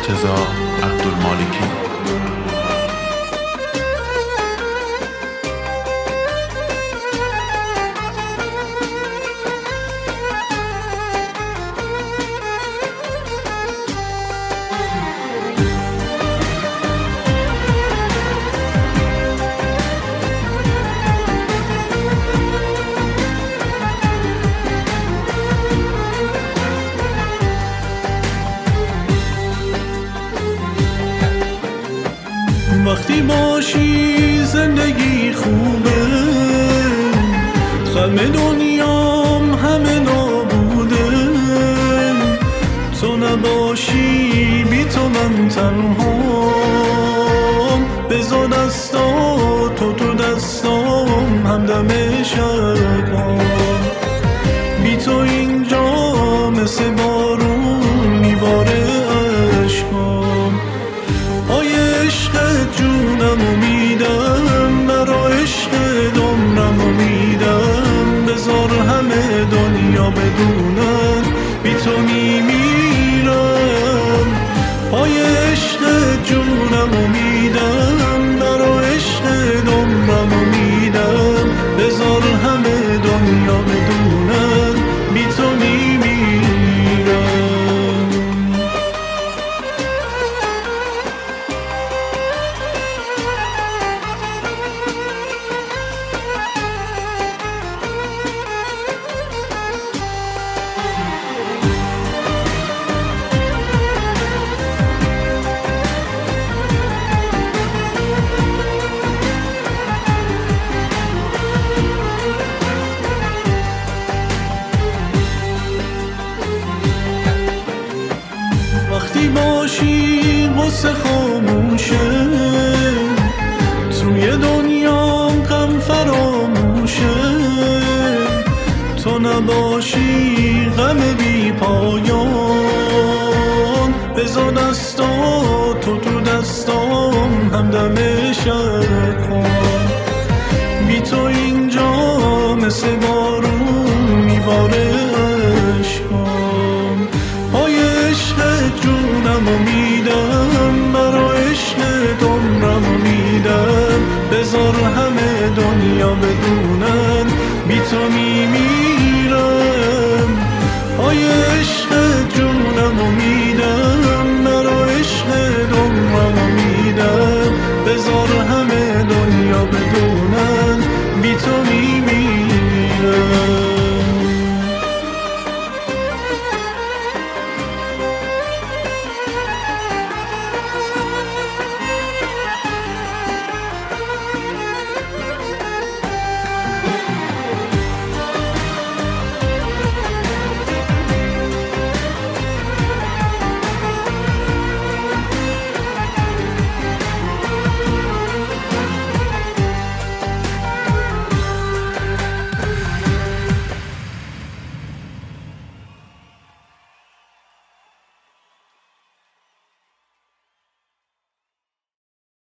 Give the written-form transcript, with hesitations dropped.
مرتضی عبدالمالکی. وقتی باشی زندگی خوبه، غم دنیام همه نابوده. تو نباشی بی تو من تنهام، بذار دستاتو تو دستام همدم شبام. بی تو اینجا مثل بارون میباره عشقام. عشق جونمو میدم، برا عشق عمرمو میدم. بذار همه دنیا بدونن بی تو میمیرم. پای عشق جونمو میدم، برا عشق عمرمو میدم. بذار همه دنیا بدونن بی تو میمیرم. وقتی باشی غصه خاموشه، توی دنیا غم فراموشه. تو نباشی غم بی پایان، بذار دستاتو تو دستام همدم شب کن. بی تو اینجا مثل